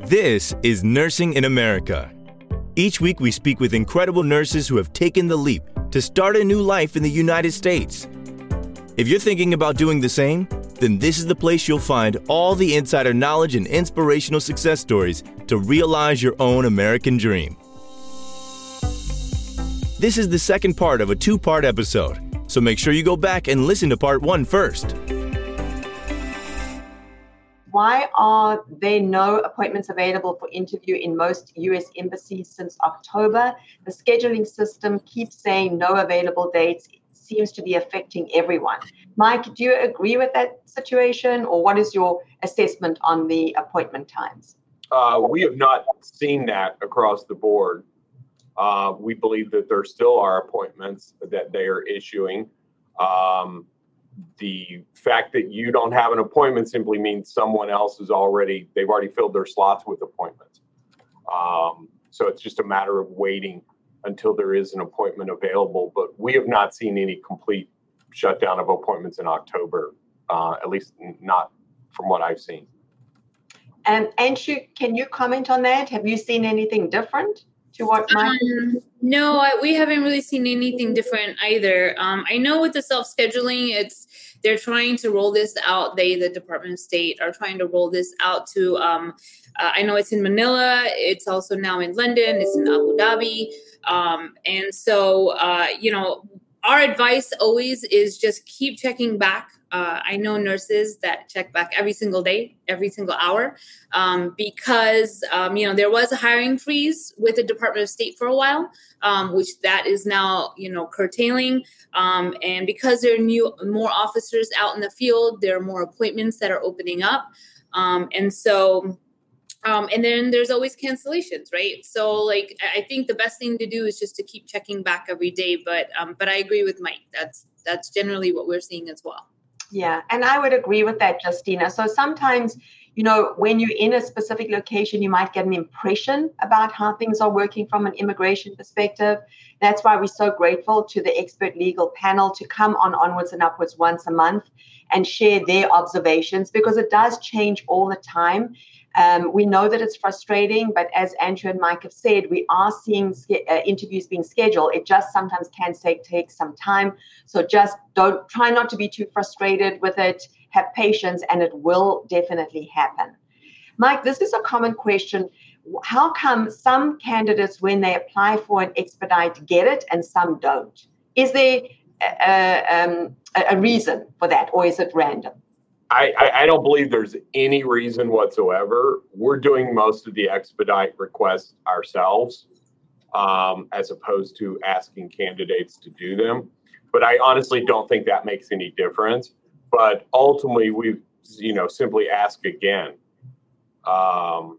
This is Nursing in America. Each week we speak with incredible nurses who have taken the leap to start a new life in the United States. If you're thinking about doing the same, then this is the place you'll find all the insider knowledge and inspirational success stories to realize your own American dream. This is the second part of a two-part episode, so make sure you go back and listen to part 1 first. Why are there no appointments available for interview in most U.S. embassies since October? The scheduling system keeps saying no available dates. It seems to be affecting everyone. Mike, do you agree with that situation, or what is your assessment on the appointment times? We have not seen that across the board. We believe that there still are appointments that they are issuing. The fact that you don't have an appointment simply means someone else they've already filled their slots with appointments. So it's just a matter of waiting until there is an appointment available. But we have not seen any complete shutdown of appointments in October, at least not from what I've seen. And Anshu, can you comment on that? Have you seen anything different to what Mike? No, we haven't really seen anything different either. I know with the self-scheduling, they're trying to roll this out. The Department of State are trying to roll this out to, I know it's in Manila. It's also now in London. It's in Abu Dhabi. And so, our advice always is just keep checking back. I know nurses that check back every single day, every single hour, because, there was a hiring freeze with the Department of State for a while, which that is now, curtailing. And because there are more officers out in the field, there are more appointments that are opening up. And then there's always cancellations, right? So I think the best thing to do is just to keep checking back every day. But I agree with Mike. That's generally what we're seeing as well. Yeah, and I would agree with that, Justina. So sometimes, when you're in a specific location, you might get an impression about how things are working from an immigration perspective. That's why we're so grateful to the expert legal panel to come on Onwards and Upwards once a month and share their observations, because it does change all the time. We know that it's frustrating, but as Andrew and Mike have said, we are seeing interviews being scheduled. It just sometimes can take some time. So just try not to be too frustrated with it. Have patience, and it will definitely happen. Mike, this is a common question. How come some candidates, when they apply for an expedite, get it and some don't? Is there a reason for that, or is it random? I don't believe there's any reason whatsoever. We're doing most of the expedite requests ourselves, as opposed to asking candidates to do them. But I honestly don't think that makes any difference. But ultimately, we, simply ask again. But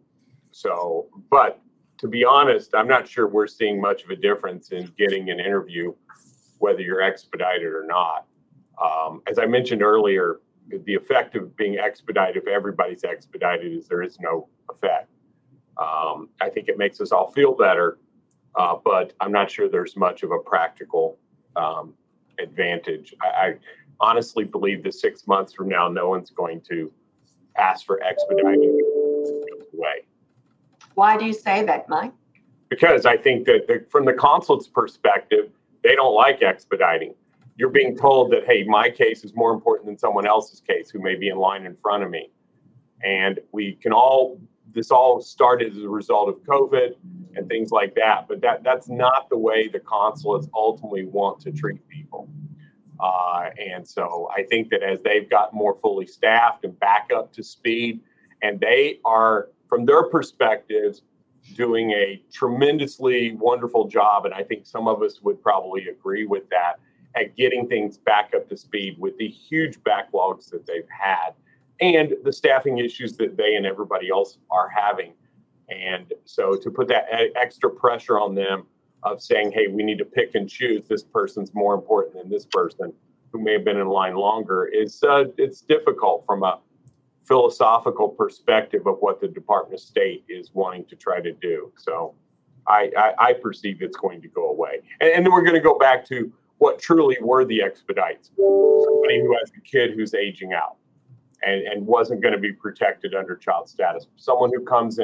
to be honest, I'm not sure we're seeing much of a difference in getting an interview, whether you're expedited or not. As I mentioned earlier, the effect of being expedited, if everybody's expedited, is there is no effect. I think it makes us all feel better, but I'm not sure there's much of a practical advantage. I honestly believe that 6 months from now, no one's going to ask for expediting away. Why do you say that, Mike? Because I think that from the consulate's perspective, they don't like expediting. You're being told that, hey, my case is more important than someone else's case who may be in line in front of me. And this all started as a result of COVID and things like that. But that's not the way the consulates ultimately want to treat people. And so I think that as they've got more fully staffed and back up to speed, and they are, from their perspectives, doing a tremendously wonderful job, and I think some of us would probably agree with that, at getting things back up to speed with the huge backlogs that they've had and the staffing issues that they and everybody else are having. And so to put that extra pressure on them of saying, hey, we need to pick and choose, this person's more important than this person who may have been in line longer, it's difficult from a philosophical perspective of what the Department of State is wanting to try to do. So I perceive it's going to go away. And then we're going to go back to what truly were the expedites. Somebody who has a kid who's aging out and wasn't going to be protected under child status. Someone who comes in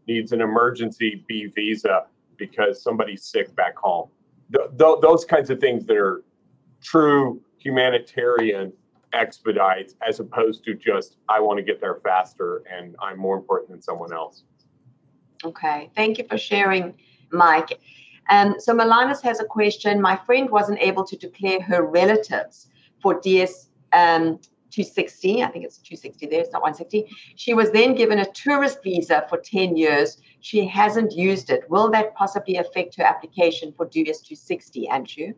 needs an emergency B visa because somebody's sick back home. Those kinds of things that are true humanitarian expedites, as opposed to just, I want to get there faster and I'm more important than someone else. Okay, thank you for sharing, Mike. So Milanis has a question. My friend wasn't able to declare her relatives for DS 260. I think it's 260 there, it's not 160. She was then given a tourist visa for 10 years. She hasn't used it. Will that possibly affect her application for DS 260, Anshu?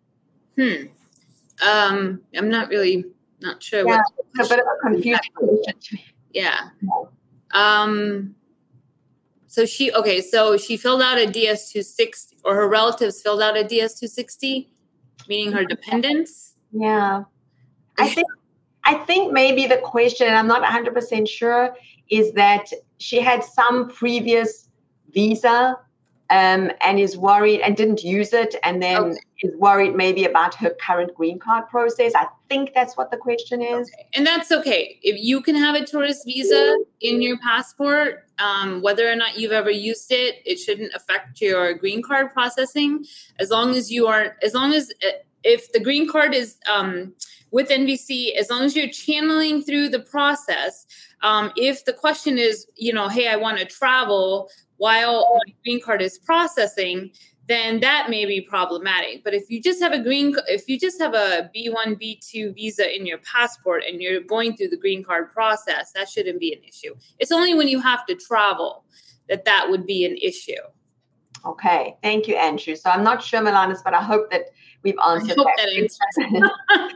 I'm not sure. Yeah, it's a bit of a confusing question. Yeah. So she filled out a DS-260, or her relatives filled out a DS-260, meaning her dependents. Yeah. I think maybe the question, and I'm not 100% sure, is that she had some previous visa and is worried and didn't use it, and then is worried maybe about her current green card process. I think that's what the question is. Okay. And that's okay. If you can have a tourist visa in your passport, whether or not you've ever used it, it shouldn't affect your green card processing. If the green card is with NVC, as long as you're channeling through the process, if the question is, hey, I want to travel while my green card is processing, then that may be problematic. But if you just have a B1, B2 visa in your passport and you're going through the green card process, that shouldn't be an issue. It's only when you have to travel that would be an issue. Okay, thank you, Andrew. So I'm not sure, Milanis, but I hope that we've answered that.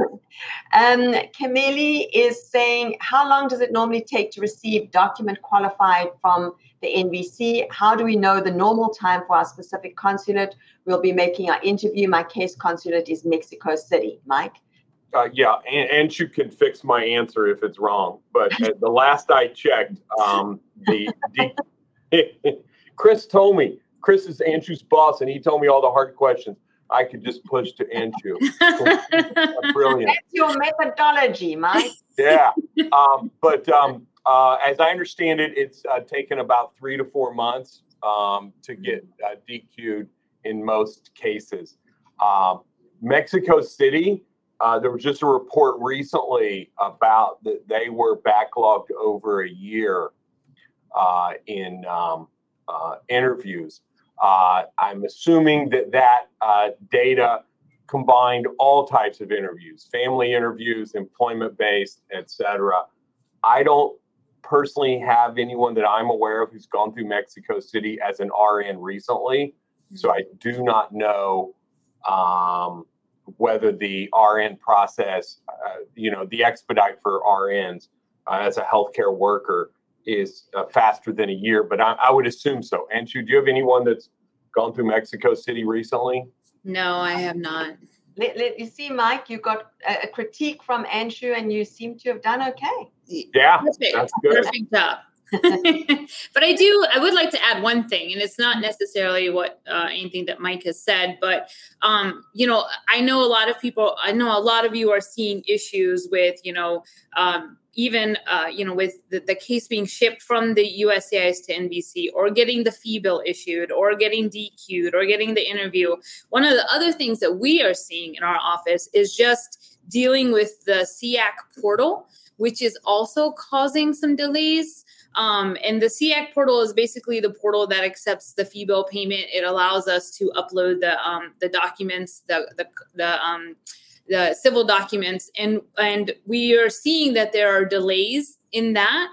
Camille is saying, how long does it normally take to receive document qualified from the NVC? How do we know the normal time for our specific consulate? We'll be making our interview. My case consulate is Mexico City. Mike? Yeah, and you can fix my answer if it's wrong. But the last I checked, Chris told me. Chris is Anshu's boss, and he told me all the hard questions. I could just push to Anshu. Brilliant. That's your methodology, Mike. Yeah. But as I understand it, it's taken about 3 to 4 months to get DQ'd in most cases. Mexico City, there was just a report recently about that they were backlogged over a year in interviews. I'm assuming that data combined all types of interviews, family interviews, employment-based, etc. I don't personally have anyone that I'm aware of who's gone through Mexico City as an RN recently, so I do not know whether the RN process, the expedite for RNs as a healthcare worker is faster than a year, but I would assume so. Anshu, do you have anyone that's gone through Mexico City recently? No, I have not. You see, Mike, you got a critique from Anshu, and you seem to have done okay. Yeah, perfect. That's good. Perfect job. But I would like to add one thing, and it's not necessarily anything that Mike has said, but I know a lot of you are seeing issues with with the case being shipped from the USCIS to NVC, or getting the fee bill issued, or getting DQ'd, or getting the interview. One of the other things that we are seeing in our office is just dealing with the SEAC portal, which is also causing some delays. And the SEAC portal is basically the portal that accepts the fee bill payment. It allows us to upload the documents, the civil documents, and we are seeing that there are delays in that.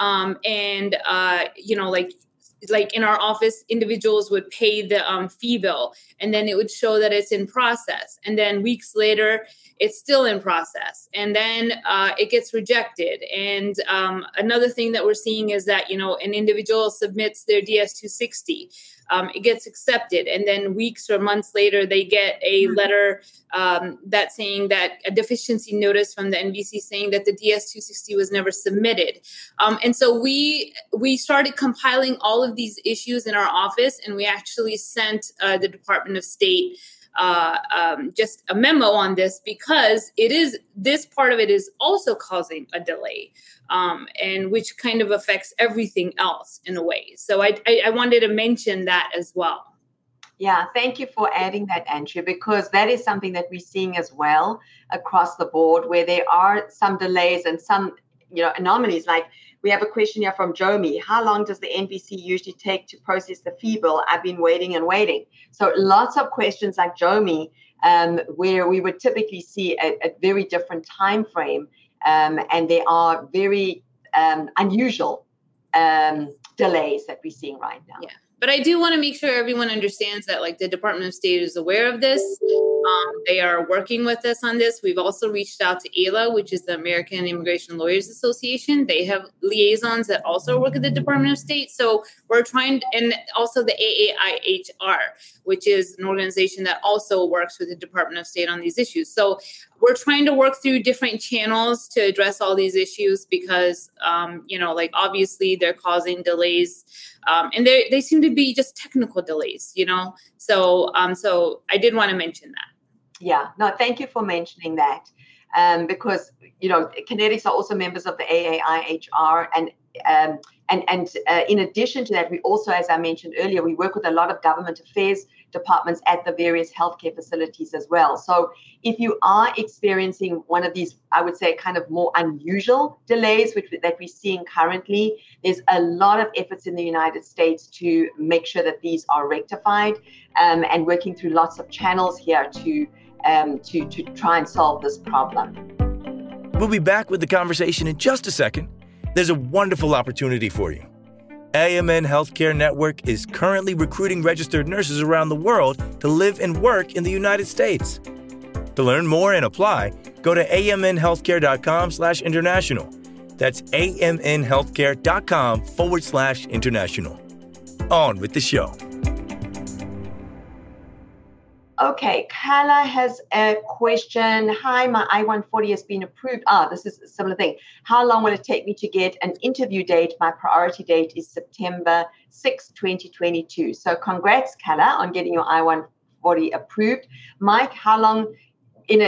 Like in our office, individuals would pay the fee bill, and then it would show that it's in process. And then weeks later, it's still in process. And then it gets rejected. And another thing that we're seeing is that, an individual submits their DS-260. It gets accepted. And then weeks or months later, they get a letter that's saying that a deficiency notice from the NVC saying that the DS-260 was never submitted. And so we started compiling all of these issues in our office, and we actually sent the Department of State just a memo on this, because this part of it is also causing a delay, and which kind of affects everything else in a way. So I wanted to mention that as well. Yeah, thank you for adding that, Andrea, because that is something that we're seeing as well across the board, where there are some delays and some, anomalies. Like we have a question here from Jomi. How long does the NVC usually take to process the fee bill? I've been waiting and waiting. So lots of questions like Jomi, where we would typically see a very different time frame, and there are very unusual delays that we're seeing right now. Yeah. But I do want to make sure everyone understands that, like, the Department of State is aware of this. They are working with us on this. We've also reached out to AILA, which is the American Immigration Lawyers Association. They have liaisons that also work at the Department of State. So we're trying, and also the AAIHR, which is an organization that also works with the Department of State on these issues. So we're trying to work through different channels to address all these issues because, obviously they're causing delays. And they seem to be just technical delays, So I did want to mention that. Yeah, no, thank you for mentioning that. Because, Kinetics are also members of the AAIHR. And in addition to that, we also, as I mentioned earlier, we work with a lot of government affairs departments at the various healthcare facilities as well. So if you are experiencing one of these, I would say, kind of more unusual delays that we're seeing currently, there's a lot of efforts in the United States to make sure that these are rectified, and working through lots of channels here to try and solve this problem. We'll be back with the conversation in just a second. There's a wonderful opportunity for you. AMN Healthcare Network is currently recruiting registered nurses around the world to live and work in the United States. To learn more and apply, go to amnhealthcare.com/international. That's amnhealthcare.com/international. On with the show. Okay, Carla has a question. Hi, my I-140 has been approved. This is a similar thing. How long will it take me to get an interview date? My priority date is September 6, 2022. So congrats, Carla, on getting your I-140 approved. Mike, how long, in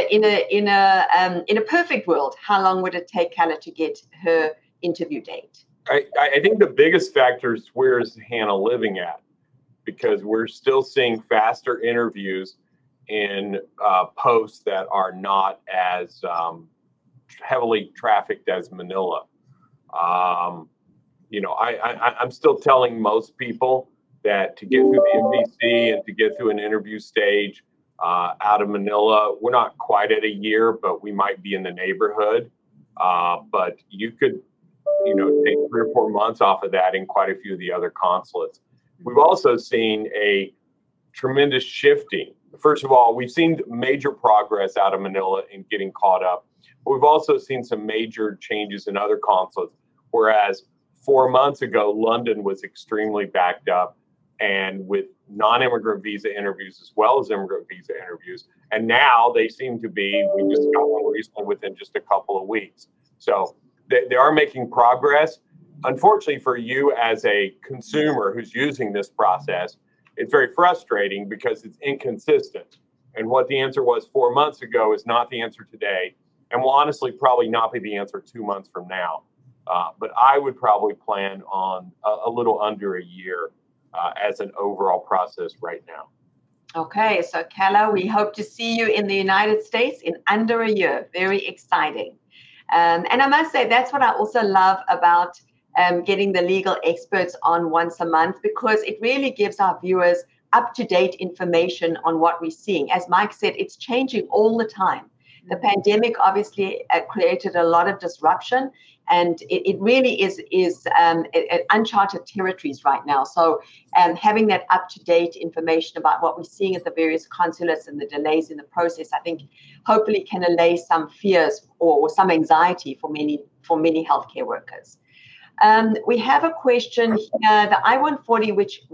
a perfect world, how long would it take Carla to get her interview date? I think the biggest factor is where is Hannah living at? Because we're still seeing faster interviews in posts that are not as heavily trafficked as Manila. I'm still telling most people that to get through the MDC and to get through an interview stage out of Manila, we're not quite at a year, but we might be in the neighborhood. But you could, take 3 or 4 months off of that in quite a few of the other consulates. We've also seen a tremendous shifting. First of all, we've seen major progress out of Manila in getting caught up. But we've also seen some major changes in other consulates, whereas 4 months ago, London was extremely backed up and with non-immigrant visa interviews as well as immigrant visa interviews. And now they seem to be, we just got one recently within just a couple of weeks. So they are making progress. Unfortunately for you as a consumer who's using this process, it's very frustrating because it's inconsistent. And what the answer was 4 months ago is not the answer today, and will honestly probably not be the answer 2 months from now. But I would probably plan on a little under a year as an overall process right now. Okay, so Carla, we hope to see you in the United States in under a year. Very exciting. And I must say, that's what I also love about getting the legal experts on once a month, because it really gives our viewers up-to-date information on what we're seeing. As Mike said, it's changing all the time. The pandemic obviously created a lot of disruption, and it really is uncharted territories right now. So having that up-to-date information about what we're seeing at the various consulates and the delays in the process, I think hopefully can allay some fears or some anxiety for many healthcare workers. We have a question here. The I-140,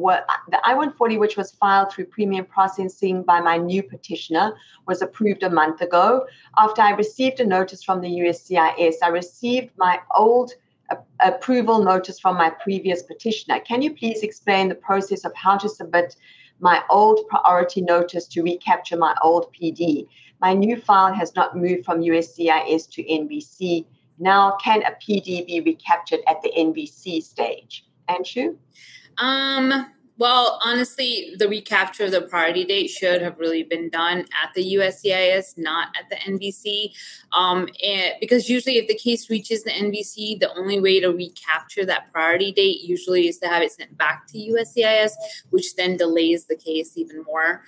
which was filed through premium processing by my new petitioner, was approved a month ago. After I received a notice from the USCIS, I received my old approval notice from my previous petitioner. Can you please explain the process of how to submit my old priority notice to recapture my old PD. My new file has not moved from USCIS to NVC. Now, can a PD be recaptured at the NVC stage? Anshu? Well, honestly, the recapture of the priority date should have really been done at the USCIS, not at the NVC. Because usually if the case reaches the NVC, the only way to recapture that priority date usually is to have it sent back to USCIS, which then delays the case even more.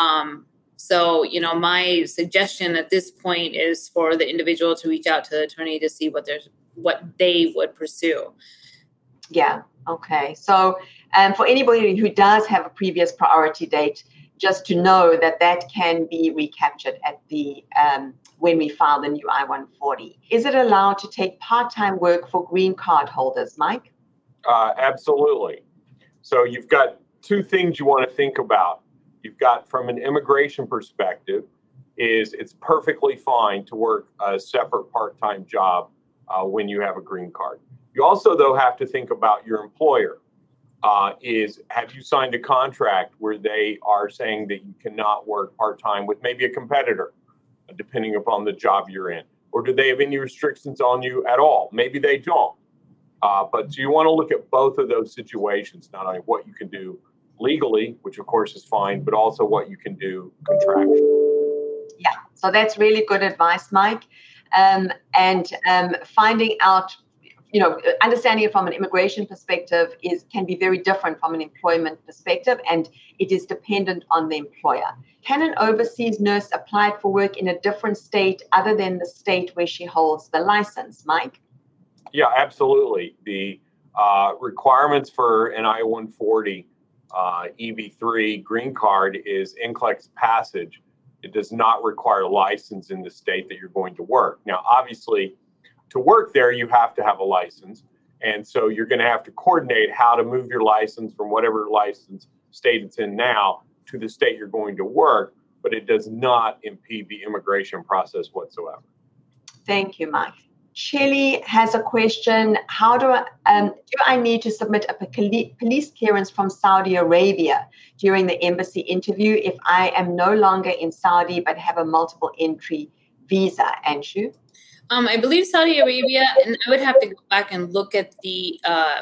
So, my suggestion at this point is for the individual to reach out to the attorney to see what they would pursue. Yeah. Okay. So for anybody who does have a previous priority date, just to know that can be recaptured at the when we file the new I-140. Is it allowed to take part-time work for green card holders, Mike? Absolutely. So you've got two things you want to think about. You've got, from an immigration perspective, it's perfectly fine to work a separate part-time job when you have a green card. You also, though, have to think about your employer. Have you signed a contract where they are saying that you cannot work part-time with maybe a competitor, depending upon the job you're in? Or do they have any restrictions on you at all? Maybe they don't. But you want to look at both of those situations, not only what you can do legally, which of course is fine, but also what you can do contractually. Yeah, so that's really good advice, Mike. And finding out, understanding it from an immigration perspective can be very different from an employment perspective, and it is dependent on the employer. Can an overseas nurse apply for work in a different state other than the state where she holds the license, Mike? Yeah, absolutely. The requirements for an I-140 EB3 green card is NCLEX passage. It does not require a license in the state that you're going to work. Now, obviously, to work there, you have to have a license. And so you're going to have to coordinate how to move your license from whatever license state it's in now to the state you're going to work, but it does not impede the immigration process whatsoever. Thank you, Mike. Shelly has a question. How do I need to submit a police clearance from Saudi Arabia during the embassy interview if I am no longer in Saudi but have a multiple entry visa? Anshu? I believe Saudi Arabia, and I would have to go back and look at the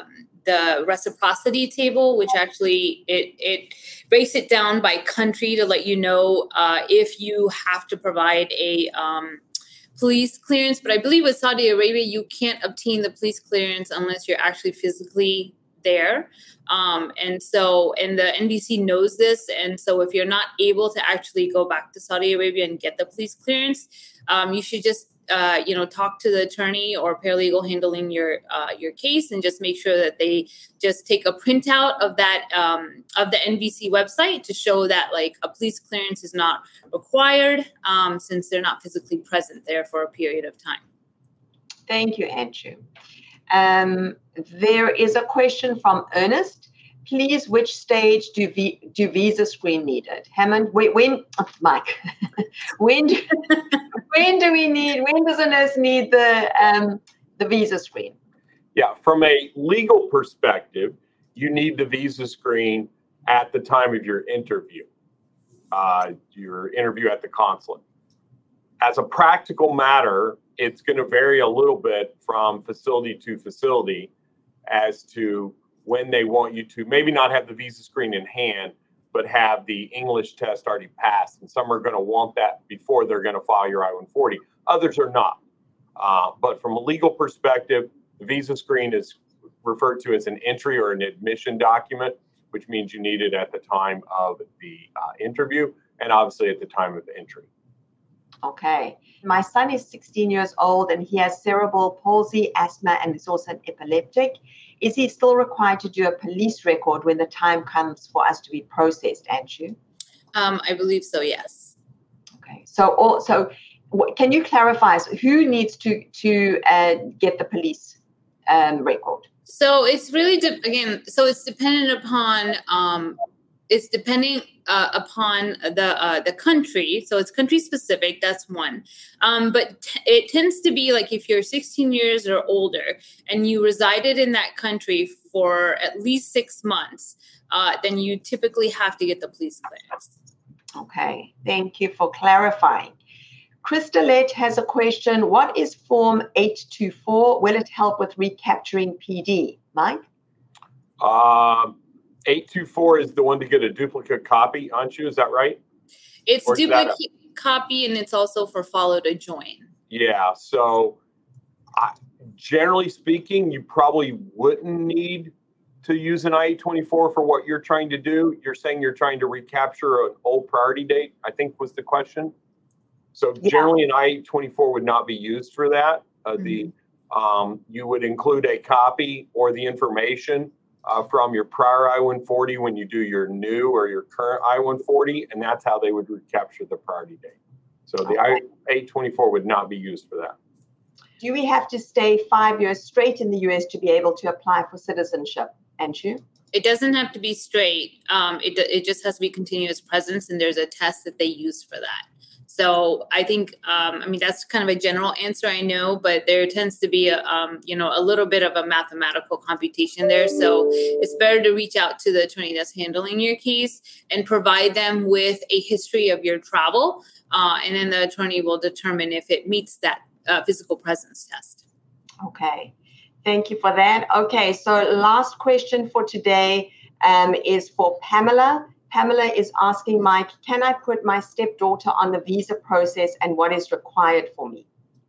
reciprocity table, which actually it breaks it down by country to let you know if you have to provide a police clearance. But I believe with Saudi Arabia, you can't obtain the police clearance unless you're actually physically there. And the NVC knows this. And so if you're not able to actually go back to Saudi Arabia and get the police clearance, you should just talk to the attorney or paralegal handling your case, and just make sure that they just take a printout of that of the NVC website to show that like a police clearance is not required since they're not physically present there for a period of time. Thank you, Anshu. There is a question from Ernest. Please, which stage do visa screen needed? Hammond, Mike, when does a nurse need the visa screen? Yeah, from a legal perspective, you need the visa screen at the time of your interview at the consulate. As a practical matter, it's going to vary a little bit from facility to facility as to when they want you to maybe not have the visa screen in hand, but have the English test already passed. And some are going to want that before they're going to file your I-140. Others are not. But from a legal perspective, the visa screen is referred to as an entry or an admission document, which means you need it at the time of the interview and obviously at the time of the entry. Okay. My son is 16 years old and he has cerebral palsy, asthma, and is also an epileptic. Is he still required to do a police record when the time comes for us to be processed, Anshu? I believe so, yes. Okay. So can you clarify who needs to get the police record? So it's really, it's dependent upon it's depending upon the country. So it's country specific. That's one. But it tends to be like if you're 16 years or older and you resided in that country for at least 6 months, then you typically have to get the police clearance. Okay, thank you for clarifying. Crystalette has a question. What is Form 824? Will it help with recapturing PD? Mike? 824 is the one to get a duplicate copy, aren't you? Is that right? It's duplicate copy, and it's also for follow to join. Yeah. So generally speaking, you probably wouldn't need to use an I-824 for what you're trying to do. You're saying you're trying to recapture an old priority date, I think was the question. So generally an I-824 would not be used for that. You would include a copy or the information from your prior I-140 when you do your new or your current I-140, and that's how they would recapture the priority date. So the I-824 would not be used for that. Do we have to stay 5 years straight in the U.S. to be able to apply for citizenship, Anshu? It doesn't have to be straight. It just has to be continuous presence, and there's a test that they use for that. So I think, that's kind of a general answer, I know, but there tends to be a little bit of a mathematical computation there. So it's better to reach out to the attorney that's handling your case and provide them with a history of your travel. And then the attorney will determine if it meets that physical presence test. Okay. Thank you for that. Okay. So last question for today is for Pamela. Pamela is asking Mike, can I put my stepdaughter on the visa process and what is required for me?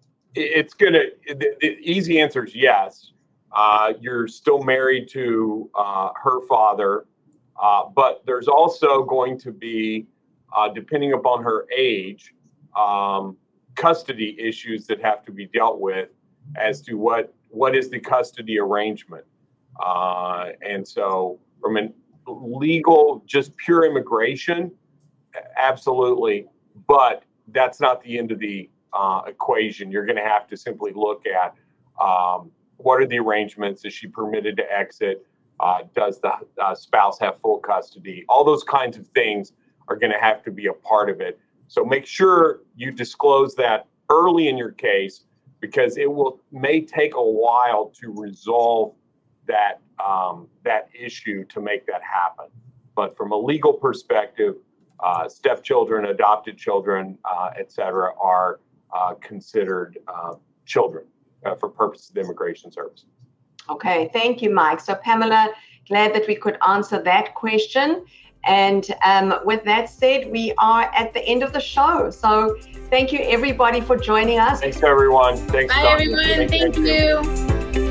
The easy answer is yes. You're still married to her father, but there's also going to be, depending upon her age, custody issues that have to be dealt with as to what is the custody arrangement. And so from an legal, just pure immigration, absolutely, but that's not the end of the equation. You're going to have to simply look at what are the arrangements? Is she permitted to exit? Does the spouse have full custody? All those kinds of things are going to have to be a part of it. So make sure you disclose that early in your case, because it may take a while to resolve that issue to make that happen. But from a legal perspective, stepchildren, adopted children, et cetera, are considered children for purposes of the Immigration Service. Okay, thank you, Mike. So Pamela, glad that we could answer that question. And with that said, we are at the end of the show. So thank you, everybody, for joining us. Thanks, everyone. Thanks, Bye, everyone. Thank you.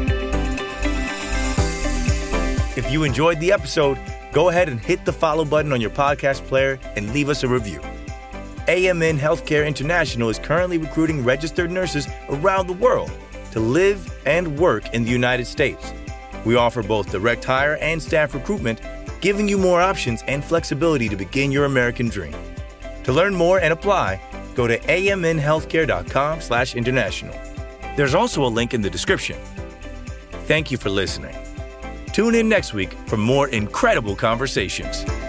If you enjoyed the episode, go ahead and hit the follow button on your podcast player and leave us a review. AMN Healthcare International is currently recruiting registered nurses around the world to live and work in the United States. We offer both direct hire and staff recruitment, giving you more options and flexibility to begin your American dream. To learn more and apply, go to amnhealthcare.com/international. There's also a link in the description. Thank you for listening. Tune in next week for more incredible conversations.